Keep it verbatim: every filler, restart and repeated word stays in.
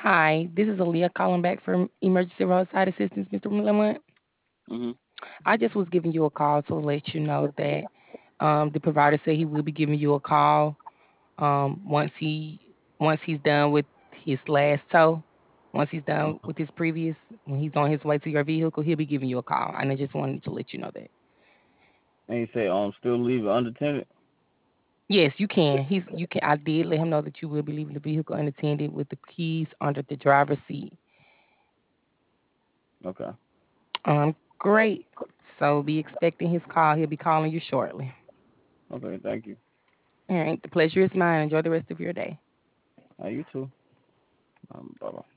Hi, this is Aaliyah calling back from Emergency Roadside Assistance, Mister Lamont. Mhm. I just was giving you a call to let you know that um, the provider said he will be giving you a call um, once he once he's done with his last tow. Once he's done with his previous, when he's on his way to your vehicle, he'll be giving you a call. And I just wanted to let you know that. And he said, um, still leave it unattended. Yes, you can. He's you can. I did let him know that you will be leaving the vehicle unattended with the keys under the driver's seat. Okay. Um, great. So be expecting his call. He'll be calling you shortly. Okay. Thank you. All right. The pleasure is mine. Enjoy the rest of your day. Uh, you too. Um, bye bye.